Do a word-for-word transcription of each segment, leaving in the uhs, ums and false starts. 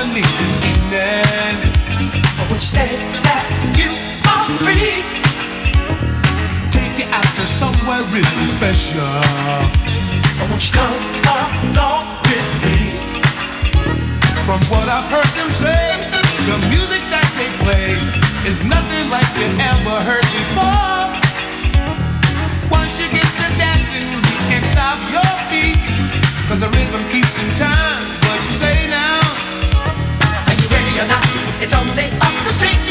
harmony this evening. But when you say that you are free, take you out to somewhere really special. but won't you come along with me? From what I've heard them say, the music that they play is nothing like you ever heard before. Once you get to dancing, you can't stop your feet, 'cause the rhythm keeps in time. What you say now? Are you ready or not? It's only up the street.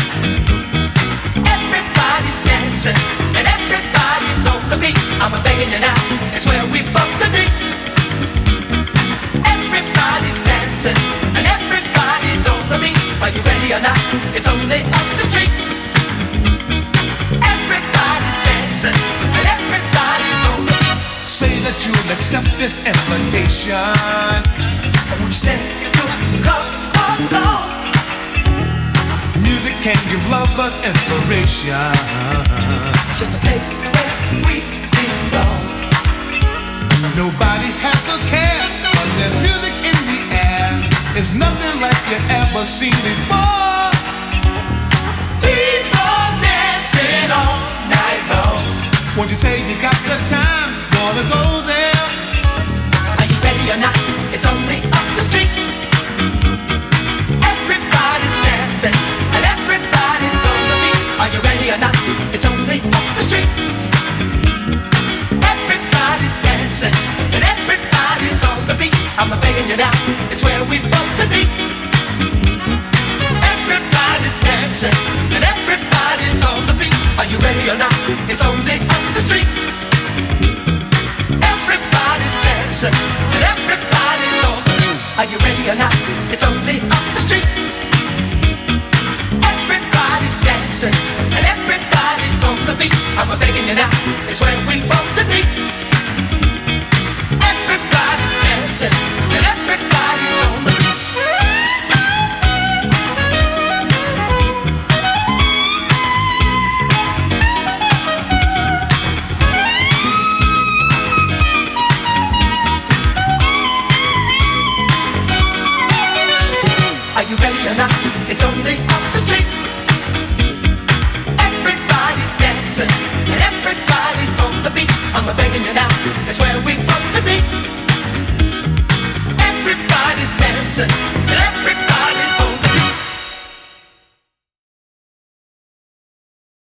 Everybody's dancing and everybody's on the beat. I'm a begging you now, it's where we both to be. Everybody's dancing and everybody's on the beat. Are you ready or not? It's only up the street. Everybody's dancing and everybody's on the beat. Say that you'll accept this invitation. And would you say you'll come along? Music can give lovers inspiration. It's just a place where we belong. Nobody has a care, but there's music in the air. It's nothing like you ever seen before. People dancing all night long. Won't you say you got the time? Wanna go there? Are you ready or not? It's only up the street. Everybody's dancing and everybody's on the beat. Are you ready or not? It's only up the street. Everybody's dancing and everybody's on the beat. I'm a begging you now, it's where we both to be. Everybody's dancing and everybody's on the beat. Are you ready or not? It's only up the street. Everybody's dancing and everybody's on the beat. Are you ready or not? It's only up the street. Everybody's dancing and everybody's on the beat. I'm a begging you now, it's where we both to be. Everybody's dancing and everybody's on the beat. Are you ready or not? It's only up the street. Everybody's dancing and everybody's on the beat. I'm a begging you now, it's where we both to be. Everybody's dancing